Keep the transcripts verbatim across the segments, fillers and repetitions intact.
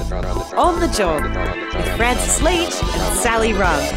On the Job with Francis Leach and Sally Rugg.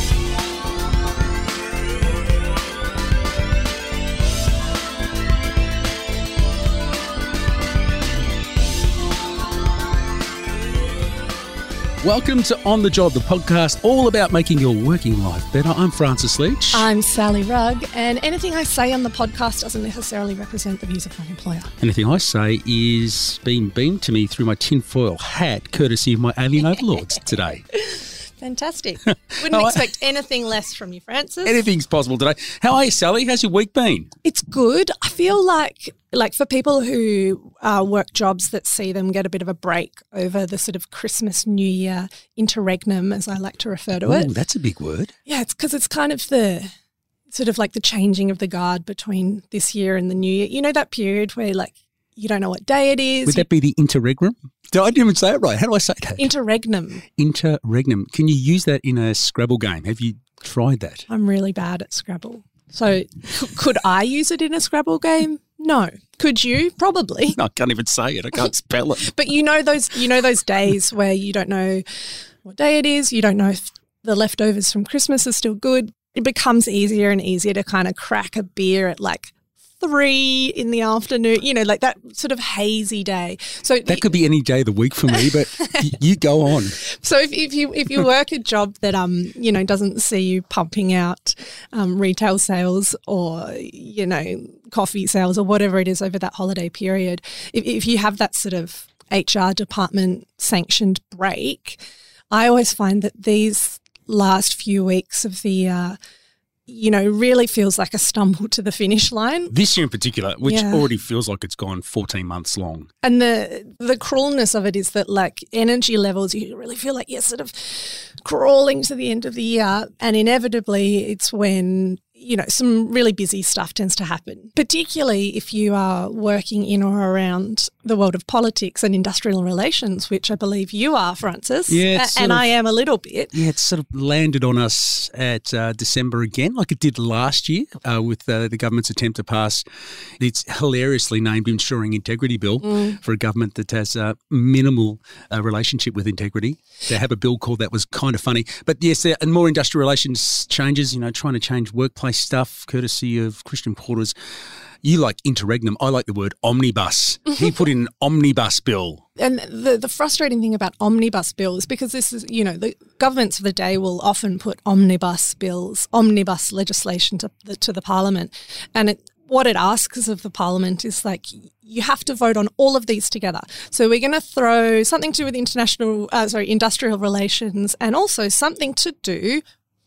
Welcome to On the Job, the podcast all about making your working life better. I'm Francis Leach. I'm Sally Rugg, and anything I say on the podcast doesn't necessarily represent the views of my employer. Anything I say is being beamed to me through my tinfoil hat, courtesy of my alien overlords today. Fantastic. Wouldn't expect anything less from you, Francis. Anything's possible today. How are you, Sally? How's your week been? It's good. I feel like, like for people who uh, work jobs that see them get a bit of a break over the sort of Christmas, New Year interregnum, as I like to refer to Ooh, it. That's a big word. Yeah, it's because it's kind of the sort of like the changing of the guard between this year and the new year. You know, that period where like you don't know what day it is. Would that be the interregnum? I didn't even say it right. How do I say that? Interregnum. Interregnum. Can you use that in a Scrabble game? Have you tried that? I'm really bad at Scrabble. So c- could I use it in a Scrabble game? No. Could you? Probably. No, I can't even say it. I can't spell it. But you know those you know those days where you don't know what day it is, you don't know if the leftovers from Christmas are still good. It becomes easier and easier to kind of crack a beer at like three in the afternoon, you know, like that sort of hazy day. So that could be any day of the week for me, but y- you go on. So if, if you if you work a job that um you know doesn't see you pumping out um, retail sales or you know coffee sales or whatever it is over that holiday period, if, if you have that sort of H R department sanctioned break, I always find that these last few weeks of the year, you know, really feels like a stumble to the finish line. This year in particular, which Yeah. already feels like it's gone fourteen months long. And the the cruelness of it is that, like, energy levels, you really feel like you're sort of crawling to the end of the year, and inevitably it's when, you know, some really busy stuff tends to happen, particularly if you are working in or around the world of politics and industrial relations, which I believe you are, Francis. Yeah, A- it's and sort of- I am a little bit. Yeah, it's sort of landed on us at uh, December again, like it did last year uh, with uh, the government's attempt to pass its hilariously named Ensuring Integrity Bill Mm. for a government that has a minimal uh, relationship with integrity. They have a bill called that was kind of funny. But yes, there and more industrial relations changes, you know, trying to change workplace stuff, courtesy of Christian Porter's. You like interregnum. I like the word omnibus. He put in an omnibus bill. And the, the frustrating thing about omnibus bills, because this is, you know, the governments of the day will often put omnibus bills, omnibus legislation to the, to the parliament. And it, what it asks of the parliament is like, you have to vote on all of these together. So we're going to throw something to do with international, uh, sorry, industrial relations, and also something to do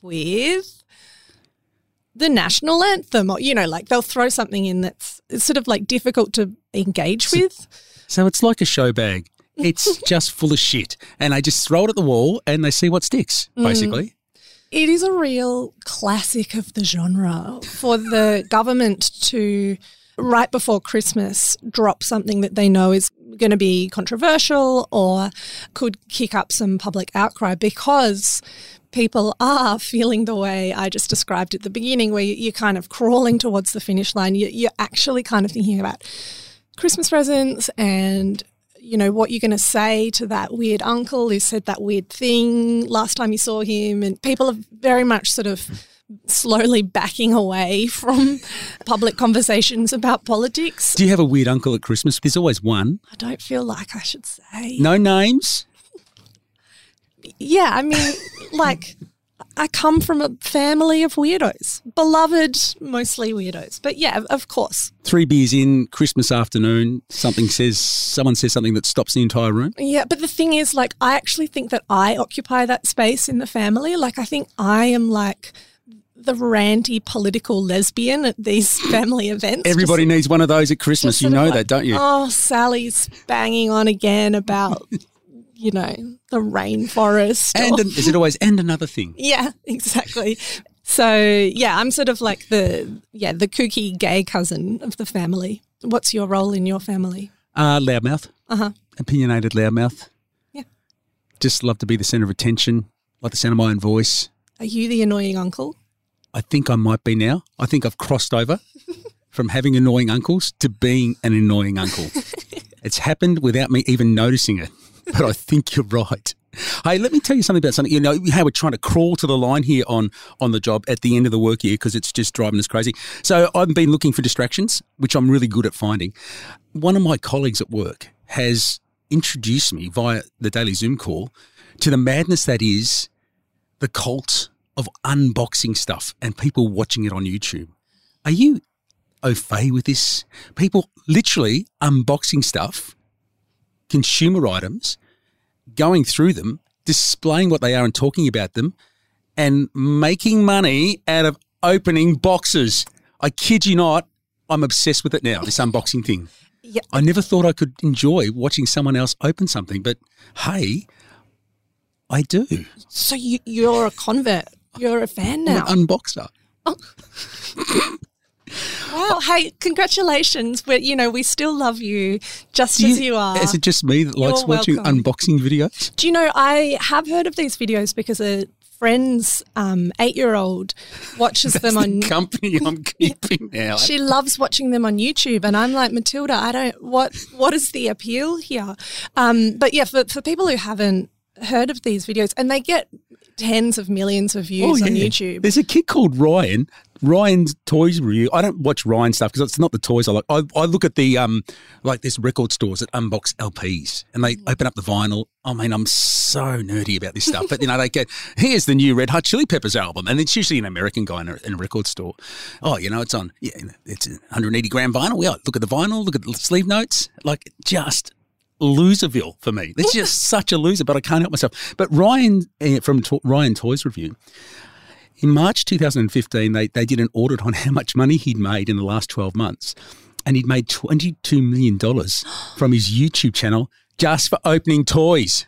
with the national anthem, or, you know, like they'll throw something in that's it's sort of like difficult to engage with. So it's like a show bag. It's just full of shit. And they just throw it at the wall and they see what sticks, basically. It is a real classic of the genre for the government to, right before Christmas, drop something that they know is going to be controversial or could kick up some public outcry, because people are feeling the way I just described at the beginning, where you're kind of crawling towards the finish line. You're actually kind of thinking about Christmas presents and, you know, what you're going to say to that weird uncle who said that weird thing last time you saw him. And people are very much sort of slowly backing away from public conversations about politics. Do you have a weird uncle at Christmas? There's always one. I don't feel like I should say. No names? Yeah, I mean, like, I come from a family of weirdos, beloved, mostly weirdos. But yeah, of course. Three beers in, Christmas afternoon, something says, someone says something that stops the entire room. Yeah, but the thing is, like, I actually think that I occupy that space in the family. Like, I think I am like the ranty political lesbian at these family events. Everybody Just- needs one of those at Christmas. just You sort of know like, that, don't you? Oh, Sally's banging on again about, you know, the rainforest. and or- an, is it always, and another thing? Yeah, exactly. So, yeah, I'm sort of like the, yeah, the kooky gay cousin of the family. What's your role in your family? Uh, loudmouth. Uh-huh. Opinionated loudmouth. Yeah. Just love to be the centre of attention, like the sound of my own voice. Are you the annoying uncle? I think I might be now. I think I've crossed over from having annoying uncles to being an annoying uncle. It's happened without me even noticing it, but I think you're right. Hey, let me tell you something about something. You know how we're trying to crawl to the line here on, on the job at the end of the work year because it's just driving us crazy. So I've been looking for distractions, which I'm really good at finding. One of my colleagues at work has introduced me via the daily Zoom call to the madness that is the cult of unboxing stuff and people watching it on YouTube. Are you au fait with this? People literally unboxing stuff, consumer items, going through them, displaying what they are and talking about them, and making money out of opening boxes. I kid you not, I'm obsessed with it now, this unboxing thing. Yeah. I never thought I could enjoy watching someone else open something, but hey, I do. So you, you're a convert. You're a fan now. I'm an unboxer. Oh. Wow. Hey, congratulations. We, you know, we still love you just Do as you, you are. Is it just me that You're likes watching welcome. unboxing videos? Do you know, I have heard of these videos because a friend's um, eight-year-old watches That's them the on company I'm keeping now. She loves watching them on YouTube, and I'm like, Matilda, I don't. What What is the appeal here? Um, but yeah, for for people who haven't heard of these videos, and they get tens of millions of views Oh, on yeah. YouTube. There's a kid called Ryan. Ryan's Toys Review. I don't watch Ryan stuff because it's not the toys I like. I, I look at the, um, like there's record stores that unbox L Ps and they open up the vinyl. I mean, I'm so nerdy about this stuff. But, you know, they get, here's the new Red Hot Chili Peppers album. And it's usually an American guy in a, in a record store. Oh, you know, it's on, yeah, it's one hundred eighty gram vinyl. Yeah, look at the vinyl, look at the sleeve notes. Like just loserville for me. It's just such a loser, but I can't help myself. But Ryan uh, from to- Ryan Toys Review, in March two thousand fifteen, they, they did an audit on how much money he'd made in the last twelve months. And he'd made twenty-two million dollars from his YouTube channel just for opening toys.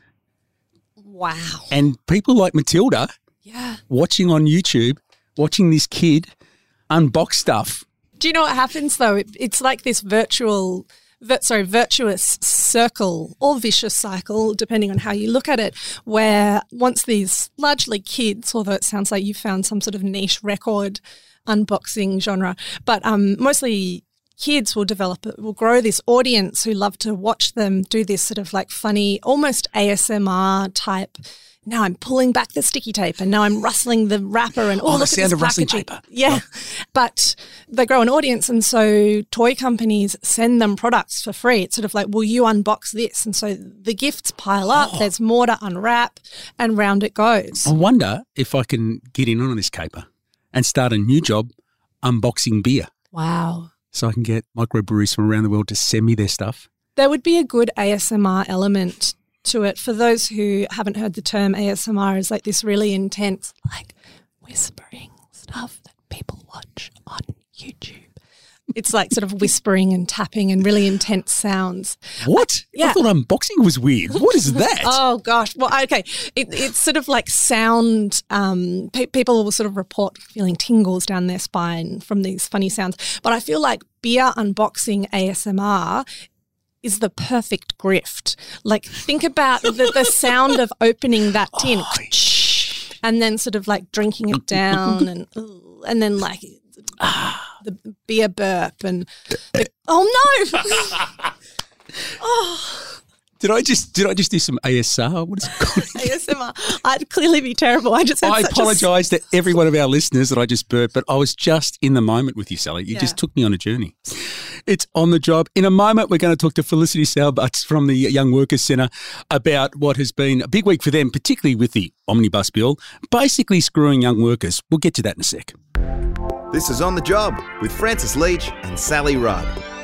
Wow. And people like Matilda Yeah. watching on YouTube, watching this kid unbox stuff. Do you know what happens though? It, it's like this virtual, vir- sorry, virtuous circle or vicious cycle, depending on how you look at it, where once these largely kids, although it sounds like you found some sort of niche record unboxing genre, but um, mostly kids will develop, will grow this audience who love to watch them do this sort of like funny, almost A S M R type. Now I'm pulling back the sticky tape and now I'm rustling the wrapper and oh, Oh, the look sound at this of rustling packaging. paper. Yeah. But they grow an audience and so toy companies send them products for free. It's sort of like, will you unbox this? And so the gifts pile up, Oh. there's more to unwrap and round it goes. I wonder if I can get in on this caper and start a new job unboxing beer Wow. so I can get microbreweries from around the world to send me their stuff. There would be a good A S M R element to it. For those who haven't heard the term, A S M R is like this really intense, like whispering stuff that people watch on YouTube. It's like sort of whispering and tapping and really intense sounds. What? Yeah. I thought unboxing was weird. What is that? Oh, gosh. Well, okay. It, it's sort of like sound. Um, pe- people will sort of report feeling tingles down their spine from these funny sounds. But I feel like beer unboxing A S M R is the perfect grift. Like think about the, the sound of opening that tin Oh, and then sort of like drinking it down and and then like the beer burp and the, oh no. Oh. Did I just did I just do some A S R? What is it called? A S M R. I'd clearly be terrible. I just had I such a- apologise to every one of our listeners that I just burped, but I was just in the moment with you, Sally. You Yeah. just took me on a journey. It's On the Job. In a moment, we're going to talk to Felicity Salbutts from the Young Workers Centre about what has been a big week for them, particularly with the Omnibus Bill, basically screwing young workers. We'll get to that in a sec. This is On the Job with Francis Leach and Sally Rudd.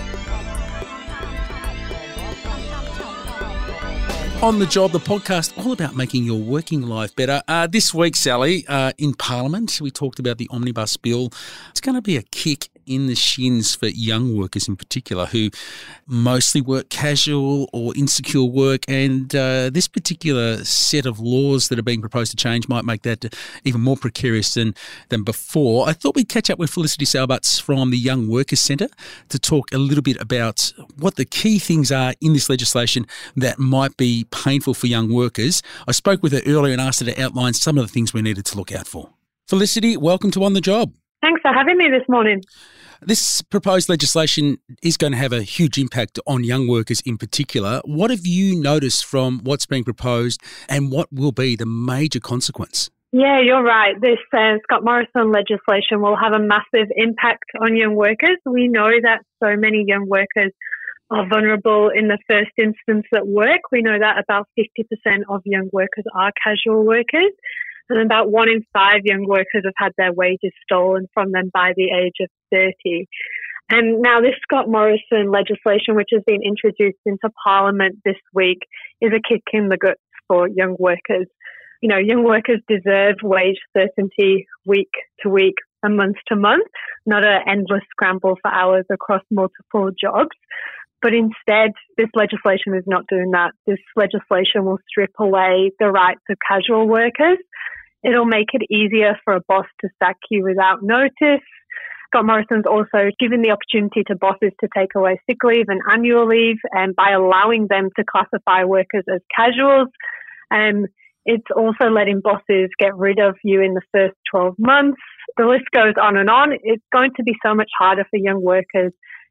On the Job, the podcast all about making your working life better. Uh, this week, Sally, uh, in Parliament, we talked about the Omnibus Bill. It's going to be a kick in the shins for young workers in particular who mostly work casual or insecure work, and uh, this particular set of laws that are being proposed to change might make that even more precarious than, than before. I thought we'd catch up with Felicity Salbutts from the Young Workers Centre to talk a little bit about what the key things are in this legislation that might be painful for young workers. I spoke with her earlier and asked her to outline some of the things we needed to look out for. Felicity, welcome to On the Job. Thanks for having me this morning. This proposed legislation is going to have a huge impact on young workers in particular. What have you noticed from what's being proposed and what will be the major consequence? Yeah, you're right. This uh, Scott Morrison legislation will have a massive impact on young workers. We know that so many young workers are vulnerable in the first instance at work. We know that about fifty percent of young workers are casual workers, and about one in five young workers have had their wages stolen from them by the age of thirty. And now this Scott Morrison legislation, which has been introduced into Parliament this week, is a kick in the guts for young workers. You know, young workers deserve wage certainty week to week and month to month, not an endless scramble for hours across multiple jobs. But instead, this legislation is not doing that. This legislation will strip away the rights of casual workers. It'll make it easier for a boss to sack you without notice. Scott Morrison's also given the opportunity to bosses to take away sick leave and annual leave, and by allowing them to classify workers as casuals. Um, it's also letting bosses get rid of you in the first twelve months. The list goes on and on. It's going to be so much harder for young workers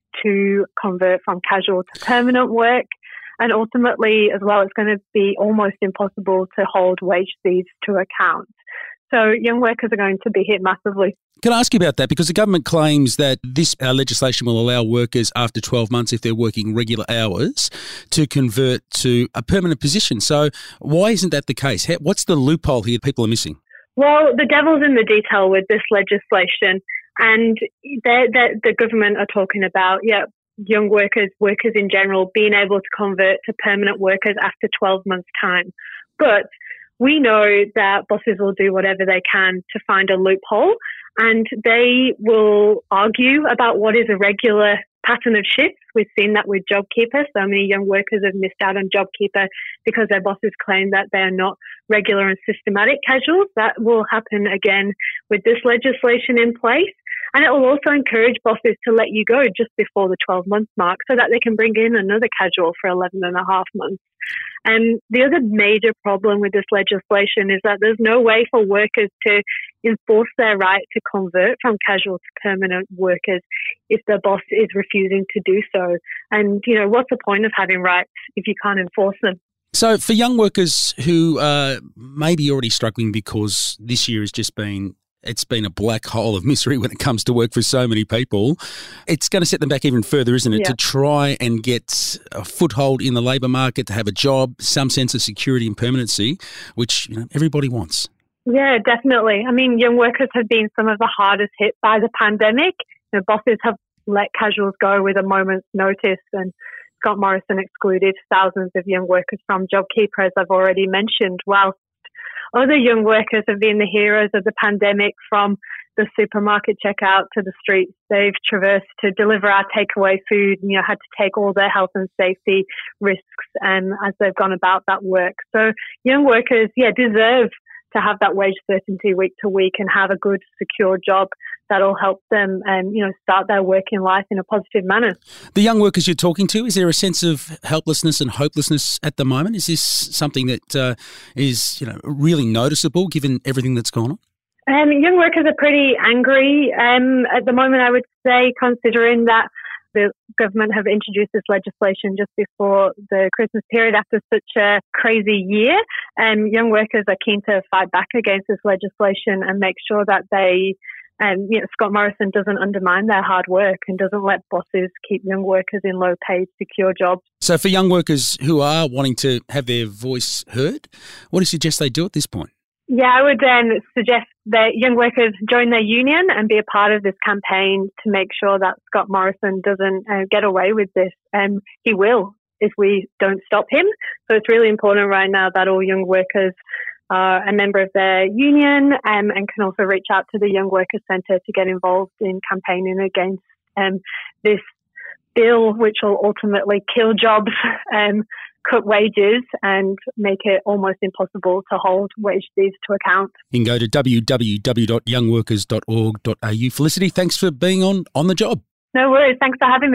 to convert from casual to permanent work. And ultimately, as well, it's going to be almost impossible to hold wage thieves to account. So young workers are going to be hit massively. Can I ask you about that? Because the government claims that this uh, legislation will allow workers after twelve months, if they're working regular hours, to convert to a permanent position. So why isn't that the case? How, what's the loophole here people are missing? Well, the devil's in the detail with this legislation. And they're, they're, the government are talking about, yeah, young workers, workers in general, being able to convert to permanent workers after twelve months' time. But we know that bosses will do whatever they can to find a loophole, and they will argue about what is a regular pattern of shifts. We've seen that with JobKeeper. So many young workers have missed out on JobKeeper because their bosses claim that they are not regular and systematic casuals. That will happen again with this legislation in place. And it will also encourage bosses to let you go just before the twelve-month mark so that they can bring in another casual for eleven and a half months. And the other major problem with this legislation is that there's no way for workers to enforce their right to convert from casual to permanent workers if their boss is refusing to do so. And, you know, what's the point of having rights if you can't enforce them? So for young workers who uh, may be already struggling because this year has just been It's been a black hole of misery when it comes to work for so many people. It's going to set them back even further, isn't it, yeah. to try and get a foothold in the labour market, to have a job, some sense of security and permanency, which you know, everybody wants. Yeah, definitely. I mean, young workers have been some of the hardest hit by the pandemic. You know, bosses have let casuals go with a moment's notice, and Scott Morrison excluded thousands of young workers from JobKeeper, as I've already mentioned, whilst other young workers have been the heroes of the pandemic, from the supermarket checkout to the streets they've traversed to deliver our takeaway food, you know, had to take all their health and safety risks um, as they've gone about that work. So young workers, yeah, deserve to have that wage certainty week to week and have a good, secure job that'll help them, um, you know, start their working life in a positive manner. The young workers you're talking to, is there a sense of helplessness and hopelessness at the moment? Is this something that uh, is, you know, really noticeable given everything that's gone on? Um, young workers are pretty angry um, at the moment, I would say, considering that the government have introduced this legislation just before the Christmas period after such a crazy year. And young workers are keen to fight back against this legislation and make sure that they, um, you know, Scott Morrison doesn't undermine their hard work and doesn't let bosses keep young workers in low-paid, secure jobs. So for young workers who are wanting to have their voice heard, what do you suggest they do at this point? Yeah, I would um, suggest that young workers join their union and be a part of this campaign to make sure that Scott Morrison doesn't uh, get away with this. And um, he will if we don't stop him. So it's really important right now that all young workers are a member of their union um, and can also reach out to the Young Workers Centre to get involved in campaigning against um, this bill, which will ultimately kill jobs, um, cut wages and make it almost impossible to hold wage thieves to account. You can go to w w w dot young workers dot org dot a u. Felicity, thanks for being on On the Job. No worries. Thanks for having me.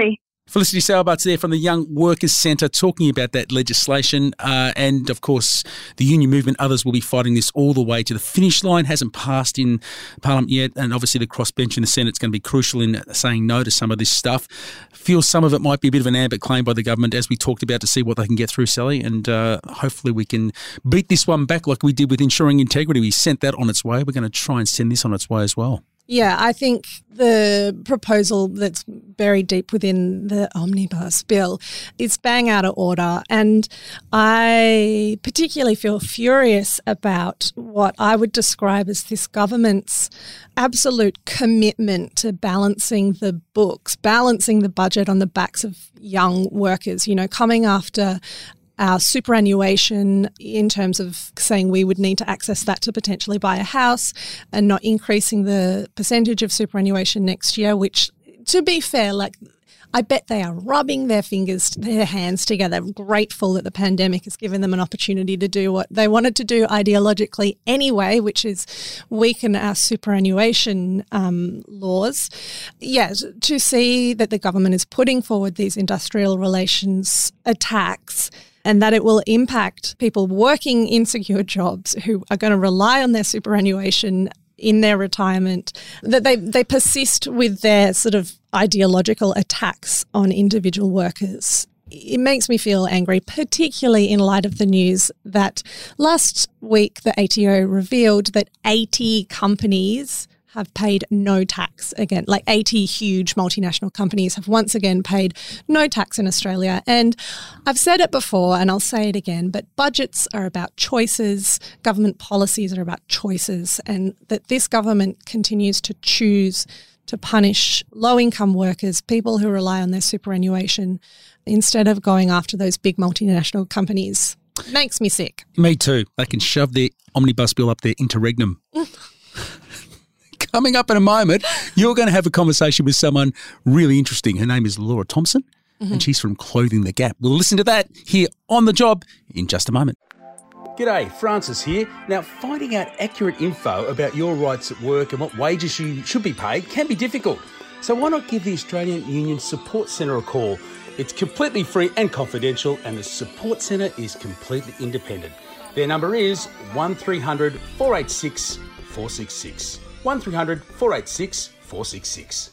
Felicity Sauerbart's there from the Young Workers Centre talking about that legislation. Uh, and, of course, the union movement, others will be fighting this all the way to the finish line. Hasn't passed in Parliament yet. And obviously the crossbench in the Senate is going to be crucial in saying no to some of this stuff. Feel some of it might be a bit of an ambit claim by the government, as we talked about, to see what they can get through, Sally. And uh, hopefully we can beat this one back like we did with ensuring integrity. We sent that on its way. We're going to try and send this on its way as well. Yeah, I think the proposal that's buried deep within the Omnibus bill is bang out of order. And I particularly feel furious about what I would describe as this government's absolute commitment to balancing the books, balancing the budget on the backs of young workers, you know, coming after our superannuation in terms of saying we would need to access that to potentially buy a house and not increasing the percentage of superannuation next year, which, to be fair, like I bet they are rubbing their fingers, their hands together, grateful that the pandemic has given them an opportunity to do what they wanted to do ideologically anyway, which is weaken our superannuation um, laws. Yes, to see that the government is putting forward these industrial relations attacks and that it will impact people working in secure jobs who are going to rely on their superannuation in their retirement, that they, they persist with their sort of ideological attacks on individual workers. It makes me feel angry, particularly in light of the news that last week the A T O revealed that eighty companies have paid no tax again. Like eighty huge multinational companies have once again paid no tax in Australia. And I've said it before and I'll say it again, but budgets are about choices, government policies are about choices, and that this government continues to choose to punish low-income workers, people who rely on their superannuation, instead of going after those big multinational companies. Makes me sick. Me too. They can shove their omnibus bill up their interregnum. Coming up in a moment, you're going to have a conversation with someone really interesting. Her name is Laura Thompson, mm-hmm. and she's from Clothing the Gap. We'll listen to that here on The Job in just a moment. G'day, Francis here. Now, finding out accurate info about your rights at work and what wages you should be paid can be difficult. So why not give the Australian Union Support Centre a call? It's completely free and confidential, and the Support Centre is completely independent. Their number is one three hundred, four eight six, four six six. one three hundred, four eight six, four six six.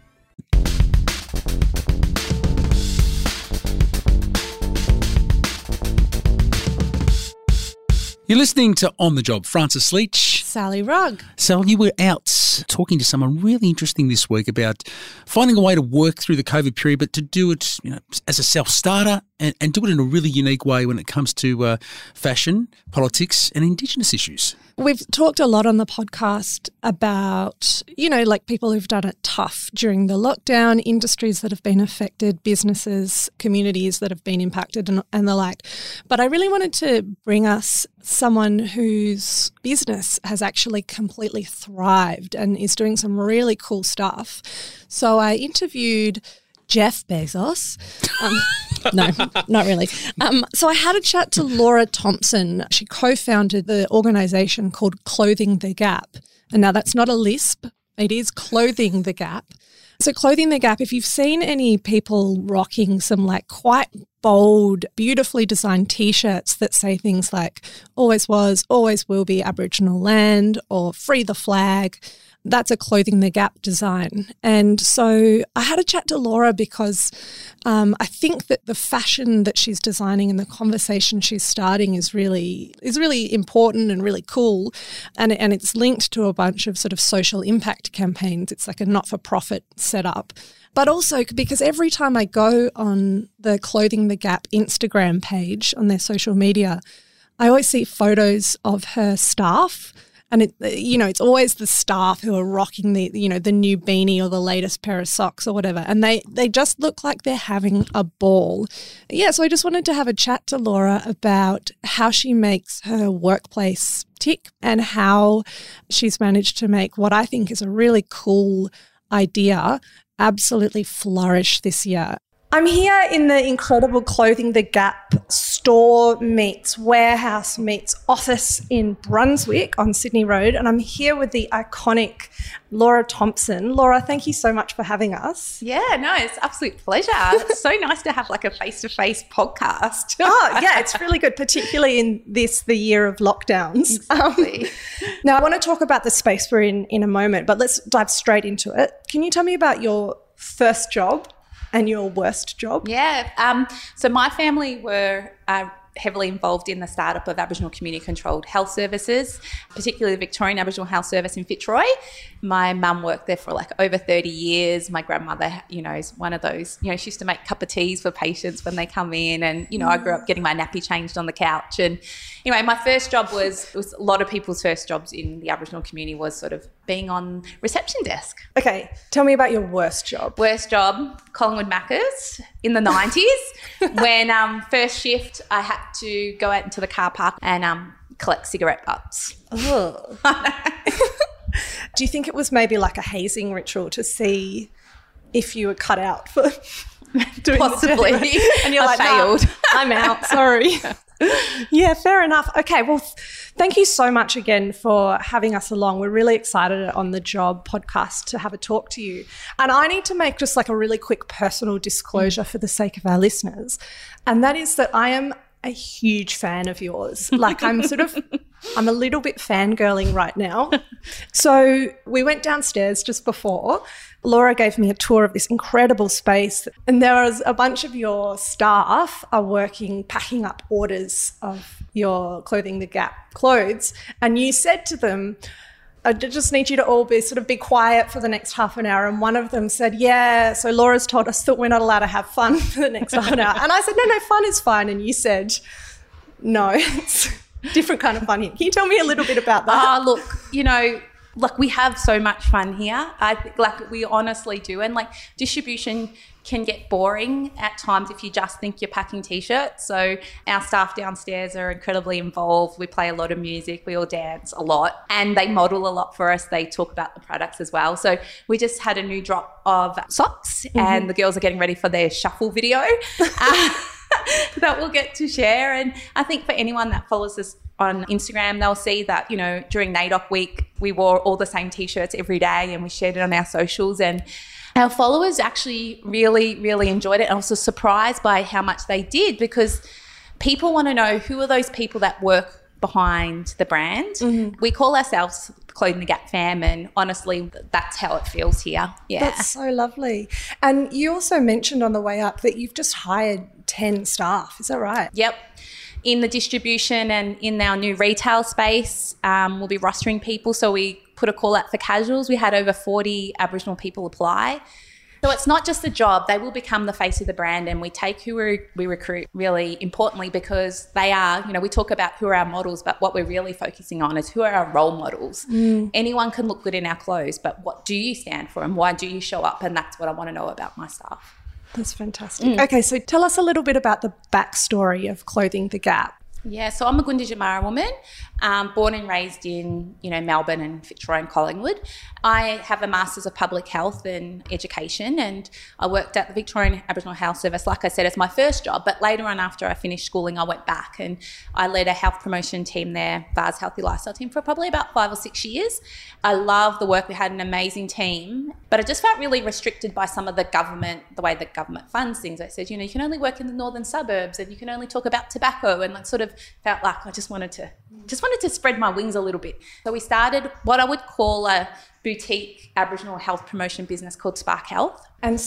You're listening to On the Job. Francis Leach. Sally Rugg. Sal, you were out talking to someone really interesting this week about finding a way to work through the COVID period, but to do it, you know, as a self-starter and, and do it in a really unique way when it comes to uh, fashion, politics and Indigenous issues. We've talked a lot on the podcast about, you know, like people who've done it tough during the lockdown, industries that have been affected, businesses, communities that have been impacted and, and the like. But I really wanted to bring us someone whose business has actually completely thrived and is doing some really cool stuff. So I interviewed Jeff Bezos. Um, no, not really. Um, so I had a chat to Laura Thompson. She co-founded the organisation called Clothing the Gap. And now that's not a lisp. It is Clothing the Gap. So Clothing the Gap, if you've seen any people rocking some like quite bold, beautifully designed T-shirts that say things like always was, always will be Aboriginal land or free the flag, that's a Clothing the Gap design. And so I had a chat to Laura because um, I think that the fashion that she's designing and the conversation she's starting is really is really important and really cool. And, and it's linked to a bunch of sort of social impact campaigns. It's like a not-for-profit setup. But also because every time I go on the Clothing the Gap Instagram page on their social media, I always see photos of her staff. And, it, you know, it's always the staff who are rocking the, you know, the new beanie or the latest pair of socks or whatever. And they, they just look like they're having a ball. Yeah, so I just wanted to have a chat to Laura about how she makes her workplace tick and how she's managed to make what I think is a really cool idea absolutely flourish this year. I'm here in the incredible Clothing the Gap store meets warehouse meets office in Brunswick on Sydney Road, and I'm here with the iconic Laura Thompson. Laura, thank you so much for having us. Yeah, no, it's absolute pleasure. It's so nice to have like a face-to-face podcast. Oh, yeah, it's really good, particularly in this, the year of lockdowns. Exactly. Um, now, I want to talk about the space we're in in a moment, but let's dive straight into it. Can you tell me about your first job and your worst job? Yeah. Um, so my family were uh, heavily involved in the startup of Aboriginal Community Controlled Health Services, particularly the Victorian Aboriginal Health Service in Fitzroy. My mum worked there for like over thirty years. My grandmother, you know, is one of those, you know, she used to make cup of teas for patients when they come in, and, you know, I grew up getting my nappy changed on the couch. And anyway, my first job was, it was a lot of people's first jobs in the Aboriginal community was sort of being on reception desk. Okay, tell me about your worst job. Worst job, Collingwood Macca's in the nineties. When um, first shift, I had to go out into the car park and um, collect cigarette butts. Oh. Do you think it was maybe like a hazing ritual to see if you were cut out for doing Possibly. The and you're I like, failed. nah, I'm out, sorry. Yeah, fair enough. Okay, well, th- thank you so much again for having us along. We're really excited at On The Job podcast to have a talk to you. And I need to make just like a really quick personal disclosure mm. for the sake of our listeners, and that is that I am a huge fan of yours. Like I'm sort of, I'm a little bit fangirling right now. So we went downstairs just before. Laura gave me a tour of this incredible space, and there was a bunch of your staff are working, packing up orders of your Clothing the Gap clothes. And you said to them, I just need you to all be sort of be quiet for the next half an hour. And one of them said, yeah, so Laura's told us that we're not allowed to have fun for the next half an hour. And I said, no, no, fun is fine. And you said, no, it's a different kind of fun here. Can you tell me a little bit about that? Oh, look, you know, like we have so much fun here. I think like we honestly do. And like distribution can get boring at times if you just think you're packing T-shirts. So our staff downstairs are incredibly involved. We play a lot of music. We all dance a lot, and they model a lot for us. They talk about the products as well. So we just had a new drop of socks mm-hmm. and the girls are getting ready for their shuffle video uh, that we'll get to share. And I think for anyone that follows us on Instagram, they'll see that, you know, during NAIDOC week, we wore all the same T-shirts every day and we shared it on our socials, and our followers actually really, really enjoyed it. And I was surprised by how much they did, because people want to know who are those people that work behind the brand. Mm-hmm. We call ourselves Clothing the Gap fam, and honestly, that's how it feels here. Yeah. That's so lovely. And you also mentioned on the way up that you've just hired ten staff. Is that right? Yep. In the distribution and in our new retail space, um, we'll be rostering people. So we put a call out for casuals. We had over forty Aboriginal people apply. So it's not just a job. They will become the face of the brand, and we take who we, we recruit really importantly, because they are, you know, we talk about who are our models, but what we're really focusing on is who are our role models. Mm. Anyone can look good in our clothes, but what do you stand for and why do you show up? And that's what I want to know about my staff. That's fantastic. Mm. Okay, so tell us a little bit about the backstory of Clothing the Gap. Yeah, so I'm a Gunditjmara woman, um, born and raised in, you know, Melbourne and Fitzroy and Collingwood. I have a Masters of Public Health and Education, and I worked at the Victorian Aboriginal Health Service, like I said, as my first job. But later on, after I finished schooling, I went back and I led a health promotion team there, V A R S Healthy Lifestyle team, for probably about five or six years. I love the work. We had an amazing team, but I just felt really restricted by some of the government, the way the government funds things. It said, you know, you can only work in the northern suburbs and you can only talk about tobacco, and like sort of felt like I just wanted to just wanted to spread my wings a little bit. So we started what I would call a boutique Aboriginal health promotion business called Spark Health. And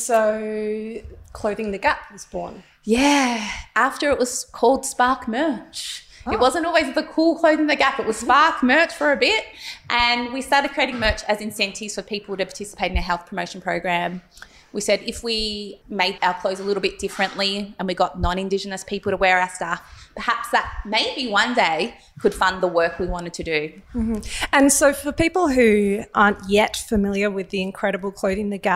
so Clothing the Gap was born. Yeah, after it was called Spark Merch. Oh. It wasn't always the cool Clothing the Gap. It was Spark Merch for a bit. And we started creating merch as incentives for people to participate in a health promotion program. We said if we made our clothes a little bit differently and we got non-Indigenous people to wear our stuff, perhaps that maybe one day could fund the work we wanted to do. Mm-hmm. And so for people who aren't yet familiar with the incredible Clothing the Gap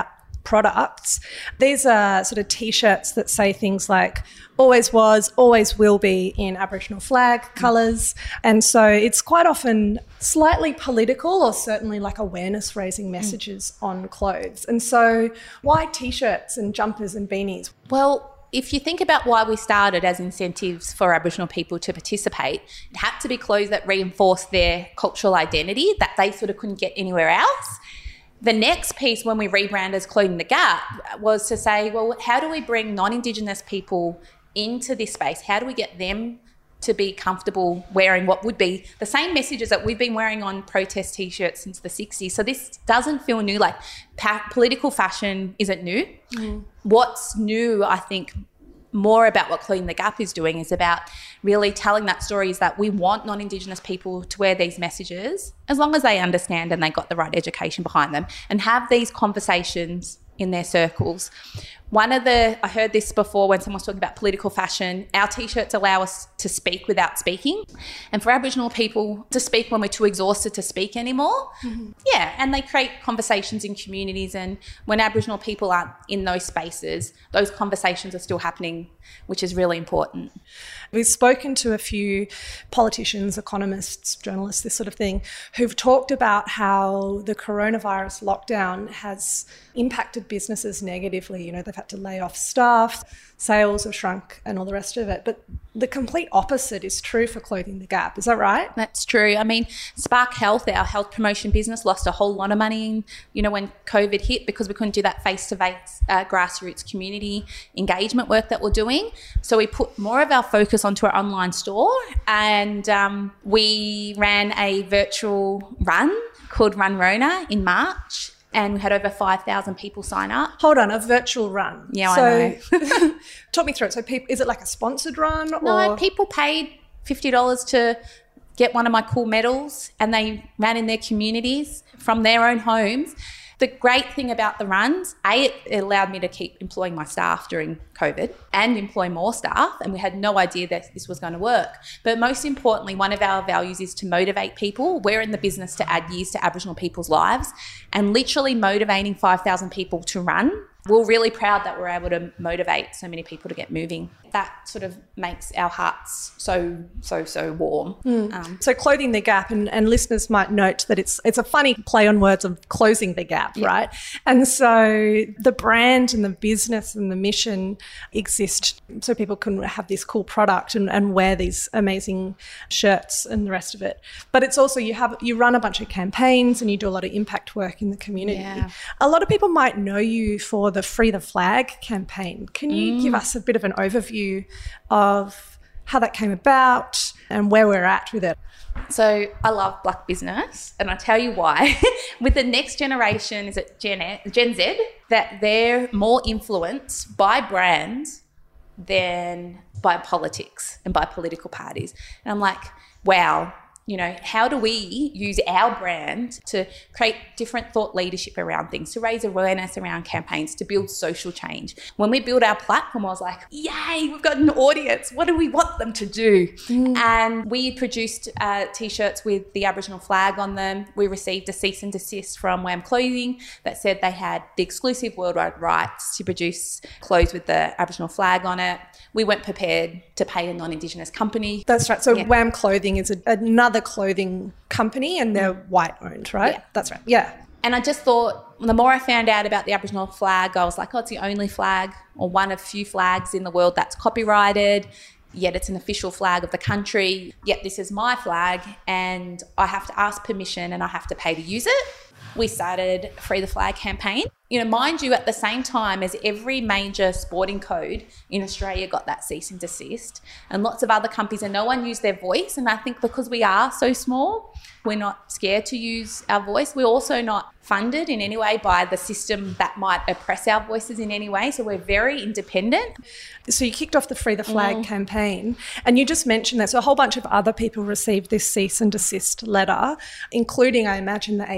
products. These are sort of T-shirts that say things like always was, always will be in Aboriginal flag colours. And so it's quite often slightly political or certainly like awareness raising messages mm. on clothes. And so why T-shirts and jumpers and beanies? Well, if you think about why we started as incentives for Aboriginal people to participate, it had to be clothes that reinforced their cultural identity that they sort of couldn't get anywhere else. The next piece when we rebranded as Clothing the Gap was to say, well, how do we bring non-Indigenous people into this space? How do we get them to be comfortable wearing what would be the same messages that we've been wearing on protest T-shirts since the sixties? So this doesn't feel new. Like pa- political fashion isn't new. Mm. What's new, I think, more about what Clothing the Gap is doing is about really telling that story is that we want non-Indigenous people to wear these messages as long as they understand and they got the right education behind them and have these conversations in their circles. One of the, I heard this before when someone was talking about political fashion, our T-shirts allow us to speak without speaking. And for Aboriginal people to speak when we're too exhausted to speak anymore. Mm-hmm. Yeah, and they create conversations in communities, and when Aboriginal people aren't in those spaces, those conversations are still happening, which is really important. We've spoken to a few politicians, economists, journalists, this sort of thing, who've talked about how the coronavirus lockdown has impacted businesses negatively. You know, they've had to lay off staff, sales have shrunk and all the rest of it. But the complete opposite is true for Clothing the Gap. Is that right? That's true. I mean, Spark Health, our health promotion business, lost a whole lot of money, you know, when COVID hit because we couldn't do that face-to-face uh, grassroots community engagement work that we're doing. So we put more of our focus onto our online store, and um, we ran a virtual run called Run Rona in March. And we had over five thousand people sign up. Hold on, a virtual run. Yeah, so, I know. Talk me through it. So people, is it like a sponsored run? No, or? people paid fifty dollars to get one of my cool medals, and they ran in their communities from their own homes. The great thing about the runs, A, it allowed me to keep employing my staff during COVID and employ more staff, and we had no idea that this was going to work. But most importantly, one of our values is to motivate people. We're in the business to add years to Aboriginal people's lives, and literally motivating five thousand people to run. We're really proud that we're able to motivate so many people to get moving. That sort of makes our hearts so, so, so warm. Mm. Um, so Clothing the Gap, and, and listeners might note that it's it's a funny play on words of closing the gap, yeah. right? And so the brand and the business and the mission exist so people can have this cool product and, and wear these amazing shirts and the rest of it. But it's also you have you run a bunch of campaigns and you do a lot of impact work in the community. Yeah. A lot of people might know you for the Free the Flag campaign. Can you mm. give us a bit of an overview of how that came about and where we're at with it? So I love black business, and I'll tell you why. With the next generation, is it Gen, Gen Z, that they're more influenced by brands than by politics and by political parties. And I'm like, wow, you know, how do we use our brand to create different thought leadership around things, to raise awareness around campaigns, to build social change? When we built our platform, I was like, yay, we've got an audience. What do we want them to do? Mm. And we produced uh, T-shirts with the Aboriginal flag on them. We received a cease and desist from W A M Clothing that said they had the exclusive worldwide rights to produce clothes with the Aboriginal flag on it. We weren't prepared to pay a non-Indigenous company. That's right. So yeah. W A M Clothing is a, another clothing company, and they're white owned, right? Yeah. That's right. Yeah. And I just thought, the more I found out about the Aboriginal flag, I was like, oh, it's the only flag or one of few flags in the world that's copyrighted, yet it's an official flag of the country, yet this is my flag and I have to ask permission and I have to pay to use it. We started Free the Flag campaign. You know, mind you, at the same time as every major sporting code in Australia got that cease and desist, and lots of other companies, and no one used their voice. And I think because we are so small, we're not scared to use our voice. We're also not funded in any way by the system that might oppress our voices in any way. So we're very independent. So you kicked off the Free the Flag mm. campaign, and you just mentioned that. So a whole bunch of other people received this cease and desist letter, including, I imagine, the A F L.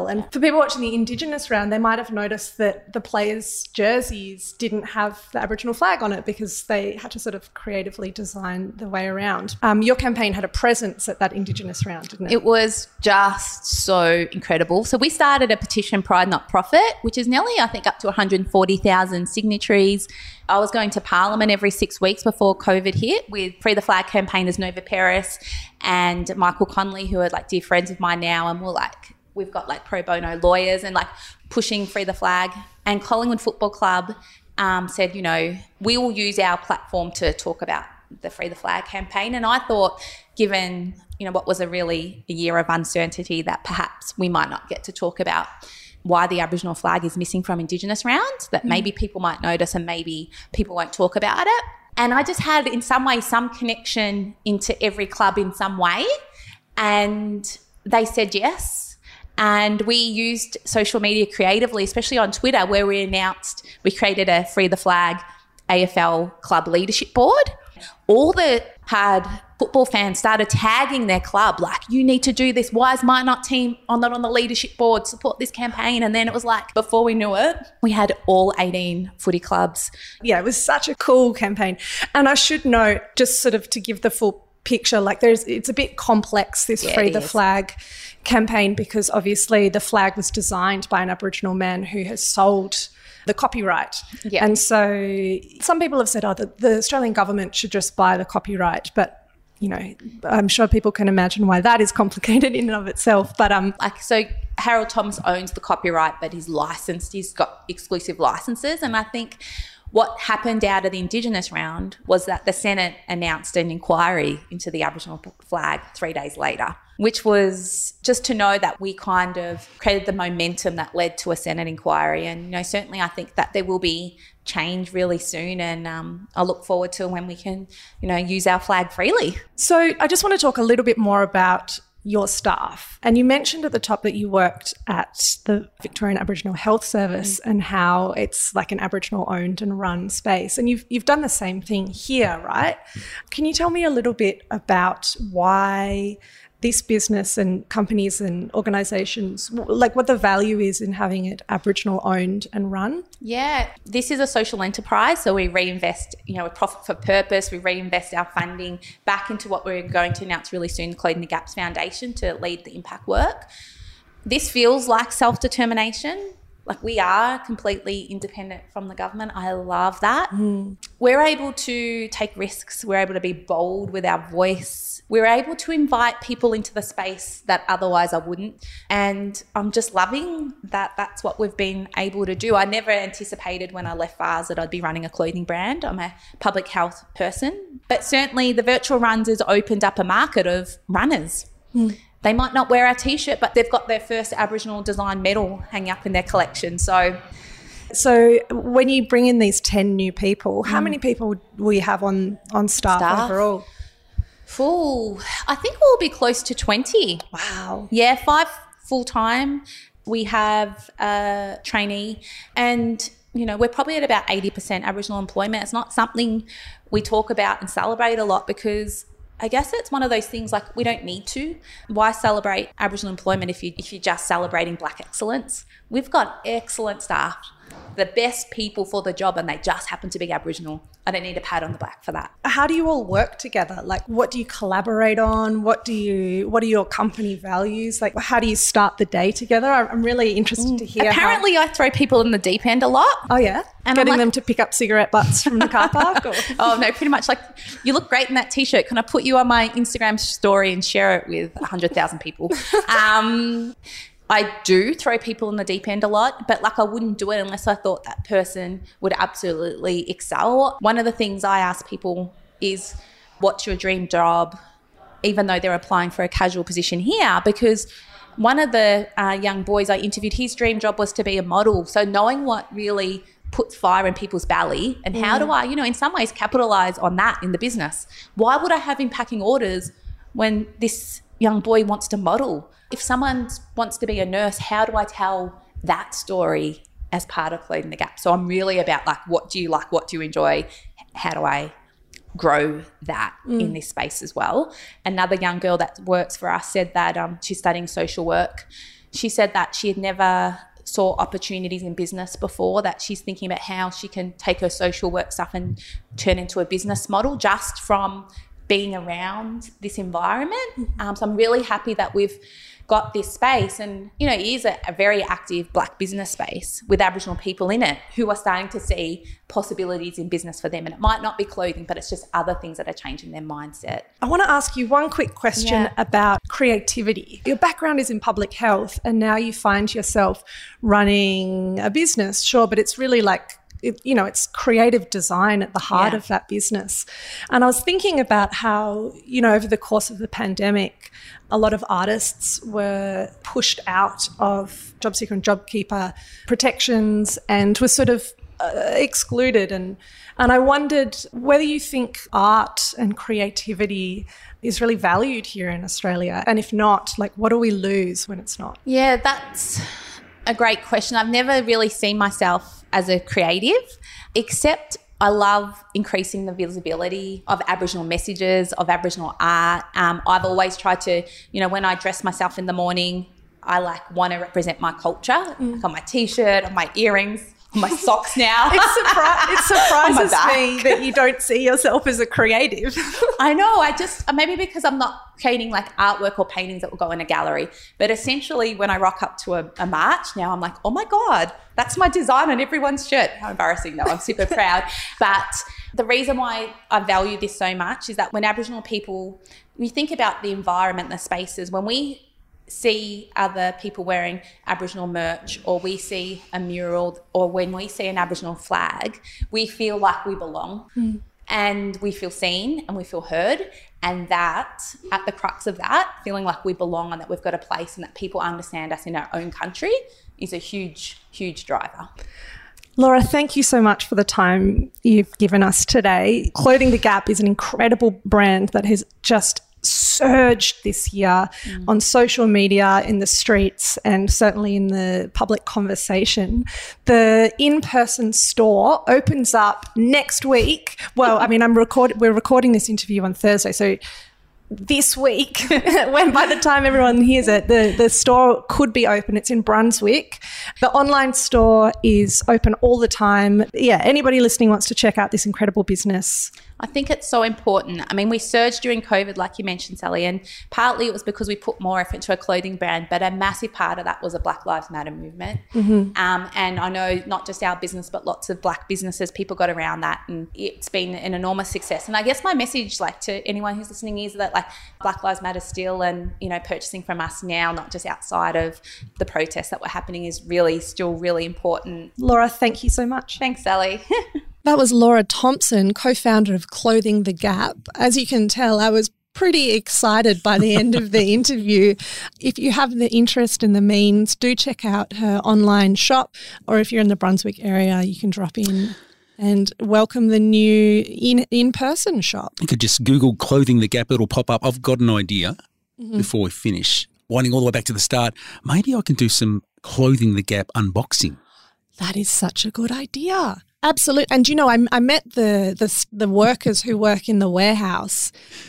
well. And for people watching the Indigenous round, they might have noticed that the players' jerseys didn't have the Aboriginal flag on it because they had to sort of creatively design the way around. Um, your campaign had a presence at that Indigenous round, didn't it? It was just so incredible. So we started a petition, Pride Not Profit, which is nearly, I think, up to one hundred forty thousand signatories. I was going to Parliament every six weeks before COVID hit with Free the Flag campaigners Nova Peris and Michael Connolly, who are like dear friends of mine now, and we're like, we've got like pro bono lawyers and like pushing Free the Flag. And Collingwood Football Club um, said, you know, we will use our platform to talk about the Free the Flag campaign. And I thought, given, you know, what was a really a year of uncertainty, that perhaps we might not get to talk about why the Aboriginal flag is missing from Indigenous rounds, that maybe people might notice and maybe people won't talk about it. And I just had in some way some connection into every club in some way, and they said yes. And we used social media creatively, especially on Twitter, where we announced we created a Free the Flag A F L club leadership board. All the hard football fans started tagging their club, like, you need to do this. Why is my not team on not on the leadership board? Support this campaign. And then it was like, before we knew it, we had all eighteen footy clubs. Yeah, it was such a cool campaign. And I should note, just sort of to give the full picture, like there's it's a bit complex, this Yeah, Free it the is. Flag campaign, because obviously the flag was designed by an Aboriginal man who has sold the copyright. Yeah. And so some people have said, oh, the, the Australian government should just buy the copyright. But, you know, I'm sure people can imagine why that is complicated in and of itself. But um, Like, so Harold Thomas owns the copyright, but he's licensed, he's got exclusive licenses. And I think what happened out of the Indigenous round was that the Senate announced an inquiry into the Aboriginal flag three days later, which was just to know that we kind of created the momentum that led to a Senate inquiry. And, you know, certainly I think that there will be change really soon, and um, I look forward to when we can, you know, use our flag freely. So I just want to talk a little bit more about your staff. And you mentioned at the top that you worked at the Victorian Aboriginal Health Service mm. and how it's like an Aboriginal owned and run space. And you've you've done the same thing here, right? Can you tell me a little bit about why this business and companies and organisations, like what the value is in having it Aboriginal owned and run? Yeah, this is a social enterprise, so we reinvest, you know, a profit for purpose. We reinvest our funding back into what we're going to announce really soon, the Closing the Gaps Foundation, to lead the impact work. This feels like self-determination. Like, we are completely independent from the government. I love that. Mm. We're able to take risks. We're able to be bold with our voice. We're able to invite people into the space that otherwise I wouldn't. And I'm just loving that that's what we've been able to do. I never anticipated when I left V A R S that I'd be running a clothing brand. I'm a public health person. But certainly the virtual runs has opened up a market of runners. Mm. They might not wear our T-shirt, but they've got their first Aboriginal design medal hanging up in their collection. So so when you bring in these ten new people, how mm. many people will you have on, on staff, staff overall? Full. I think we'll be close to twenty. Wow. Yeah, five full-time. We have a trainee, and, you know, we're probably at about eighty percent Aboriginal employment. It's not something we talk about and celebrate a lot, because I guess it's one of those things, like, we don't need to. Why celebrate Aboriginal employment if, you, if you're just celebrating Black excellence? We've got excellent staff, the best people for the job, and they just happen to be Aboriginal. I don't need a pat on the back for that. How do you all work together? Like, what do you collaborate on? What do you? What are your company values? Like, how do you start the day together? I'm really interested mm. to hear. Apparently, how... I throw people in the deep end a lot. Oh, yeah? And Getting like, them to pick up cigarette butts from the car park? Or? Oh, no, pretty much like, you look great in that T-shirt. Can I put you on my Instagram story and share it with one hundred thousand people? um I do throw people in the deep end a lot, but like, I wouldn't do it unless I thought that person would absolutely excel. One of the things I ask people is, what's your dream job, even though they're applying for a casual position here? Because one of the uh, young boys I interviewed, his dream job was to be a model. So knowing what really puts fire in people's belly, and how do I, you know, in some ways capitalise on that in the business? Why would I have him packing orders when this young boy wants to model? If someone wants to be a nurse, how do I tell that story as part of Closing the Gap? So I'm really about, like, what do you like? What do you enjoy? How do I grow that mm. in this space as well? Another young girl that works for us said that um, she's studying social work. she said that she had never saw opportunities in business before, that she's thinking about how she can take her social work stuff and turn into a business model just from being around this environment. Um, so I'm really happy that we've got this space, and you know, it is a, a very active Black business space with Aboriginal people in it who are starting to see possibilities in business for them. And it might not be clothing, but it's just other things that are changing their mindset. I want to ask you one quick question Yeah. about creativity. Your background is in public health, and now you find yourself running a business, sure, but it's really like, it, you know, it's creative design at the heart Yeah. of that business. And I was thinking about how, you know, over the course of the pandemic, a lot of artists were pushed out of JobSeeker and JobKeeper protections and were sort of uh, excluded. And, and I wondered whether you think art and creativity is really valued here in Australia. And if not, like, what do we lose when it's not? Yeah, that's a great question. I've never really seen myself as a creative, except I love increasing the visibility of Aboriginal messages, of Aboriginal art. Um, I've always tried to, you know, when I dress myself in the morning, I like want to represent my culture, mm. like on my T-shirt, on my earrings, on my socks now. It, surpri- it surprises back. me that you don't see yourself as a creative. I know. I just, maybe because I'm not creating like artwork or paintings that will go in a gallery. But essentially when I rock up to a, a march now, I'm like, oh my God, that's my design on everyone's shirt. How embarrassing. No, I'm super proud. But the reason why I value this so much is that when Aboriginal people, when you think about the environment, the spaces, when we see other people wearing Aboriginal merch, or we see a mural, or when we see an Aboriginal flag, we feel like we belong. Mm. And we feel seen and we feel heard. And that, at the crux of that, feeling like we belong and that we've got a place and that people understand us in our own country is a huge, huge driver. Laura, thank you so much for the time you've given us today. Clothing the Gap is an incredible brand that has just surged this year mm. on social media, in the streets, and certainly in the public conversation. The in-person store opens up next week. Well, I mean, I'm record- we're recording this interview on Thursday, so this week, when by the time everyone hears it, the, the store could be open. It's in Brunswick. The online store is open all the time. Yeah, anybody listening wants to check out this incredible business. I think it's so important. I mean, we surged during COVID, like you mentioned, Sally, and partly it was because we put more effort into a clothing brand, but a massive part of that was a Black Lives Matter movement. Mm-hmm. Um, and I know not just our business, but lots of Black businesses, people got around that, and it's been an enormous success. And I guess my message, like, to anyone who's listening is that, like, Black Lives Matter still, and, you know, purchasing from us now, not just outside of the protests that were happening, is really still really important. Laura, thank you so much. Thanks, Sally. That was Laura Thompson, co-founder of Clothing the Gap. As you can tell, I was pretty excited by the end of the interview. If you have the interest and the means, do check out her online shop, or if you're in the Brunswick area, you can drop in and welcome the new in, in-person shop. You could just Google Clothing the Gap. It'll pop up. I've got an idea mm-hmm. before we finish. Winding all the way back to the start, maybe I can do some Clothing the Gap unboxing. That is such a good idea. Absolutely. And, you know, I, I met the, the the workers who work in the warehouse,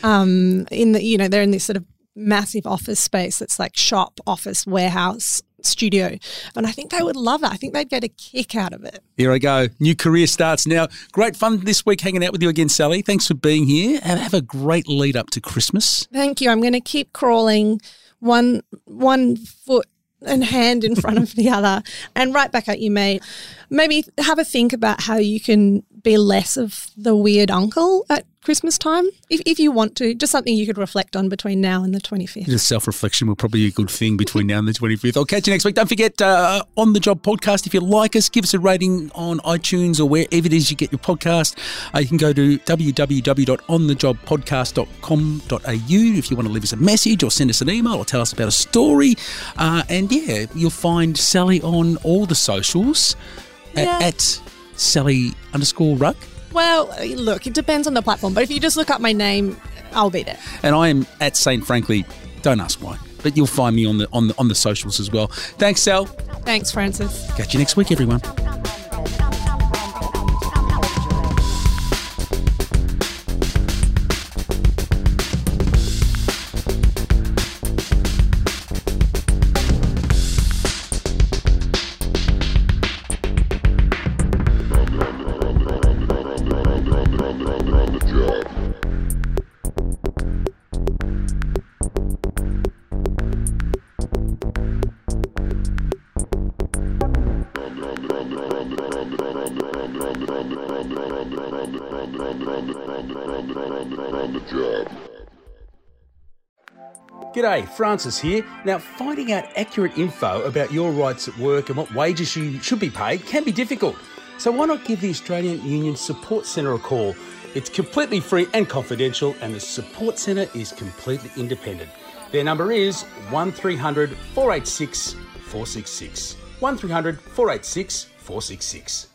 um, in the, you know, they're in this sort of massive office space that's like shop, office, warehouse, studio. And I think they would love that. I think they'd get a kick out of it. Here I go. New career starts now. Great fun this week hanging out with you again, Sally. Thanks for being here. And have a great lead up to Christmas. Thank you. I'm going to keep crawling one one foot and hand in front of the other, and right back at you, mate. Maybe have a think about how you can be less of the weird uncle at Christmas time, if, if you want to. Just something you could reflect on between now and the twenty-fifth. Just self-reflection will probably be a good thing between now and the twenty-fifth. I'll catch you next week. Don't forget, uh, On The Job podcast, if you like us, give us a rating on iTunes or wherever it is you get your podcast. Uh, you can go to w w w dot on the job podcast dot com dot a u if you want to leave us a message or send us an email or tell us about a story. Uh, and, yeah, you'll find Sally on all the socials yeah. at, at Sally underscore Rugg. Well, look, it depends on the platform, but if you just look up my name, I'll be there. And I am at Saint Frankly. Don't ask why, but you'll find me on the on the on the socials as well. Thanks, Sal. Thanks, Francis. Catch you next week, everyone. G'day, Francis here. Now, finding out accurate info about your rights at work and what wages you should be paid can be difficult. So why not give the Australian Union Support Centre a call? It's completely free and confidential, and the Support Centre is completely independent. Their number is one three hundred four eight six four six six. one three hundred four eight six four six six.